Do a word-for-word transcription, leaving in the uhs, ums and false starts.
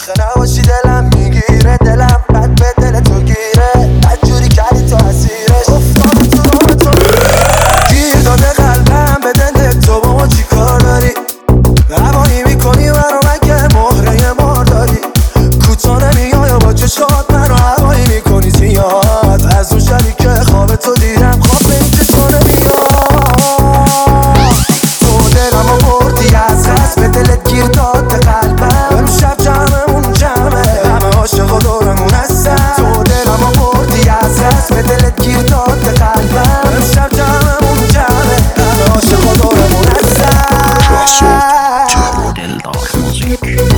آخه نباشی دلم میگیره، دلم بد به دل تو گیره، بد جوری کردی تو اسیرش، افتادی تو راه تو گیر داده قلبم به دل تو. با ما چی کار داری؟ هوایی میکنی برا مگه مهره مارداری؟ کوتا نمیای با چشات منو هوایی میکنی زیاد. از اون شبی که خواب تو دیدم خواب این چشما نمیاد. تو دلمو بردی از دست، به دلت گیر داده قلبم. امشب جمعمون جمعه، همه عاشق و دورمون هستن. تو دلمو بردی از دست، به دلت گیر داده قلبم. امشب جمعمون جمعه، همه عاشق و دورمون هستن. دلدار موزیک